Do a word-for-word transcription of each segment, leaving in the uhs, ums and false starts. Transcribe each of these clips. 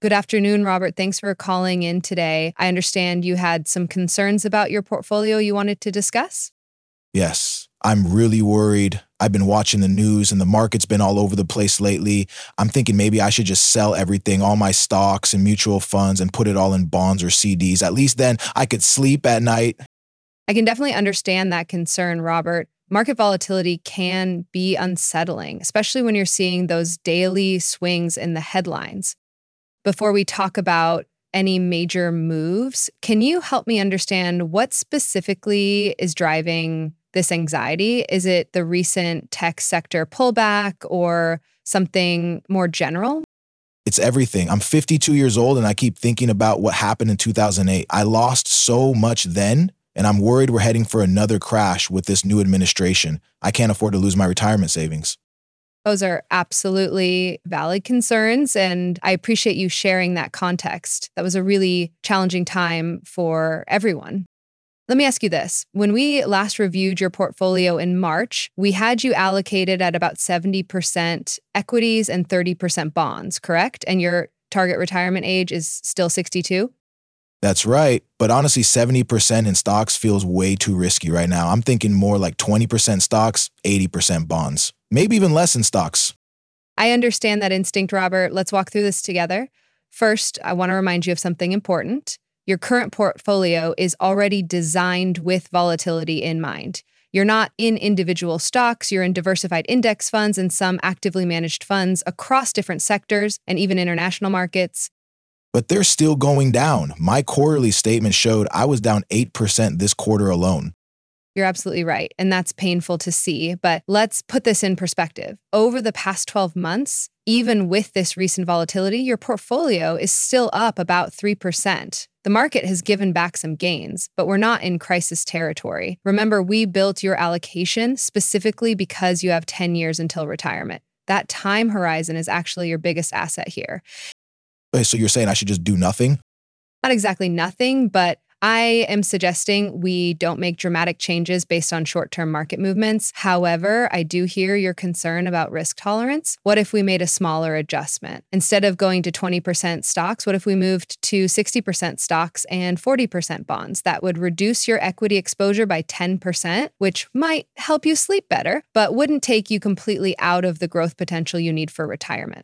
Good afternoon, Robert. Thanks for calling in today. I understand you had some concerns about your portfolio you wanted to discuss. Yes, I'm really worried. I've been watching the news and the market's been all over the place lately. I'm thinking maybe I should just sell everything, all my stocks and mutual funds, and put it all in bonds or C Ds. At least then I could sleep at night. I can definitely understand that concern, Robert. Market volatility can be unsettling, especially when you're seeing those daily swings in the headlines. Before we talk about any major moves, can you help me understand what specifically is driving this anxiety? Is it the recent tech sector pullback or something more general? It's everything. I'm fifty-two years old and I keep thinking about what happened in two thousand eight. I lost so much then, and I'm worried we're heading for another crash with this new administration. I can't afford to lose my retirement savings. Those are absolutely valid concerns, and I appreciate you sharing that context. That was a really challenging time for everyone. Let me ask you this. When we last reviewed your portfolio in March, we had you allocated at about seventy percent equities and thirty percent bonds, correct? And your target retirement age is still sixty-two? That's right. But honestly, seventy percent in stocks feels way too risky right now. I'm thinking more like twenty percent stocks, eighty percent bonds, maybe even less in stocks. I understand that instinct, Robert. Let's walk through this together. First, I want to remind you of something important. Your current portfolio is already designed with volatility in mind. You're not in individual stocks, you're in diversified index funds and some actively managed funds across different sectors and even international markets. But they're still going down. My quarterly statement showed I was down eight percent this quarter alone. You're absolutely right, and that's painful to see, but let's put this in perspective. Over the past twelve months, even with this recent volatility, your portfolio is still up about three percent. The market has given back some gains, but we're not in crisis territory. Remember, we built your allocation specifically because you have ten years until retirement. That time horizon is actually your biggest asset here. Okay, so you're saying I should just do nothing? Not exactly nothing, but I am suggesting we don't make dramatic changes based on short-term market movements. However, I do hear your concern about risk tolerance. What if we made a smaller adjustment? Instead of going to twenty percent stocks, what if we moved to sixty percent stocks and forty percent bonds? That would reduce your equity exposure by ten percent, which might help you sleep better, but wouldn't take you completely out of the growth potential you need for retirement.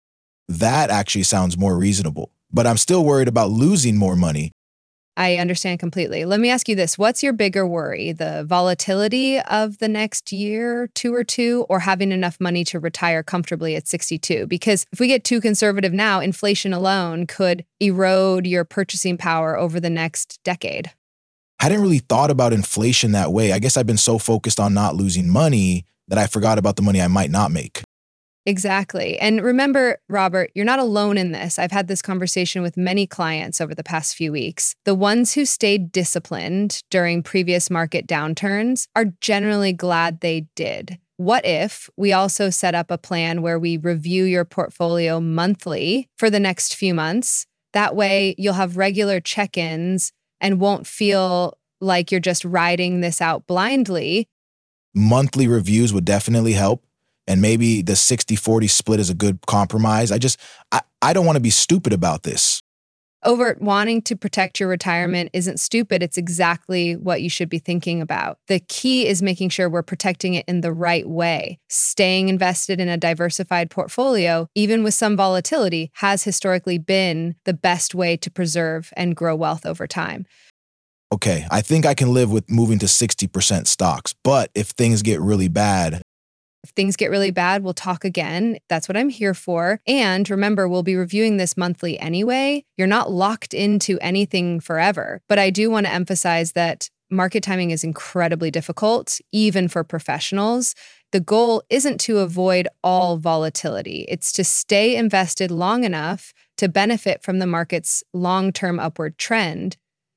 That actually sounds more reasonable. But I'm still worried about losing more money. I understand completely. Let me ask you this. What's your bigger worry? The volatility of the next year, two or two, or having enough money to retire comfortably at sixty-two? Because if we get too conservative now, inflation alone could erode your purchasing power over the next decade. I hadn't really thought about inflation that way. I guess I've been so focused on not losing money that I forgot about the money I might not make. Exactly. And remember, Robert, you're not alone in this. I've had this conversation with many clients over the past few weeks. The ones who stayed disciplined during previous market downturns are generally glad they did. What if we also set up a plan where we review your portfolio monthly for the next few months? That way you'll have regular check-ins and won't feel like you're just riding this out blindly. Monthly reviews would definitely help. And maybe the sixty forty split is a good compromise. I just, I, I don't want to be stupid about this. Over wanting to protect your retirement isn't stupid. It's exactly what you should be thinking about. The key is making sure we're protecting it in the right way. Staying invested in a diversified portfolio, even with some volatility, has historically been the best way to preserve and grow wealth over time. Okay, I think I can live with moving to sixty percent stocks. But if things get really bad, If things get really bad, we'll talk again. That's what I'm here for. And remember, we'll be reviewing this monthly anyway. You're not locked into anything forever. But I do want to emphasize that market timing is incredibly difficult, even for professionals. The goal isn't to avoid all volatility. It's to stay invested long enough to benefit from the market's long-term upward trend.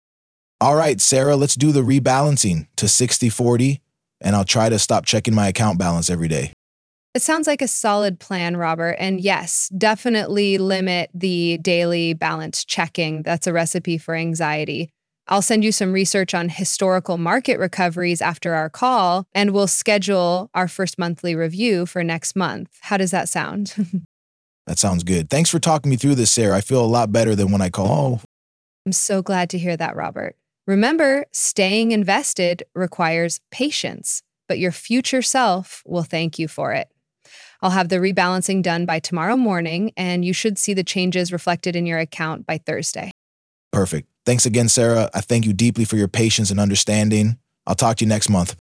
all right, Sarah, let's do the rebalancing to sixty forty. And I'll try to stop checking my account balance every day. It sounds like a solid plan, Robert. And yes, definitely limit the daily balance checking. That's a recipe for anxiety. I'll send you some research on historical market recoveries after our call, and we'll schedule our first monthly review for next month. How does that sound? That sounds good. Thanks for talking me through this, Sarah. I feel a lot better than when I call. Oh, I'm so glad to hear that, Robert. Remember, staying invested requires patience, but your future self will thank you for it. I'll have the rebalancing done by tomorrow morning, and you should see the changes reflected in your account by Thursday. perfect. Thanks again, Sarah. I thank you deeply for your patience and understanding. I'll talk to you next month.